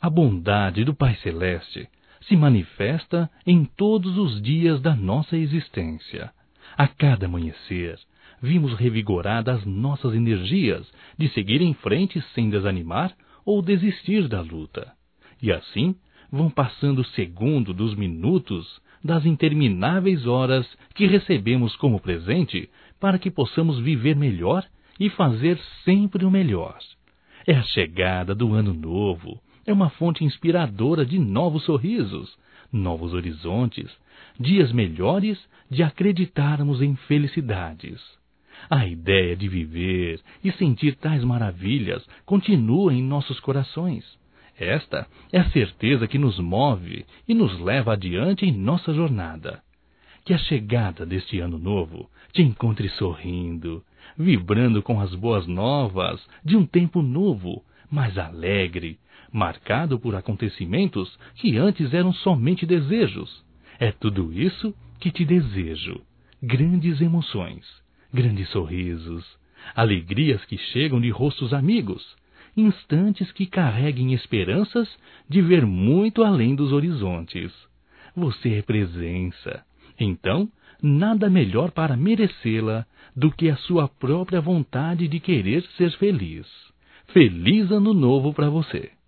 A bondade do Pai Celeste se manifesta em todos os dias da nossa existência. A cada amanhecer, vimos revigoradas nossas energias de seguir em frente sem desanimar ou desistir da luta. E assim vão passando o segundo dos minutos das intermináveis horas que recebemos como presente para que possamos viver melhor e fazer sempre o melhor. É a chegada do Ano Novo, é uma fonte inspiradora de novos sorrisos, novos horizontes, dias melhores de acreditarmos em felicidades. A ideia de viver e sentir tais maravilhas continua em nossos corações. Esta é a certeza que nos move e nos leva adiante em nossa jornada. Que a chegada deste ano novo te encontre sorrindo, vibrando com as boas novas de um tempo novo, mais alegre, marcado por acontecimentos que antes eram somente desejos. É tudo isso que te desejo. Grandes emoções, grandes sorrisos, alegrias que chegam de rostos amigos, instantes que carreguem esperanças de ver muito além dos horizontes. Você é presença. Então, nada melhor para merecê-la do que a sua própria vontade de querer ser feliz. Feliz Ano Novo para você!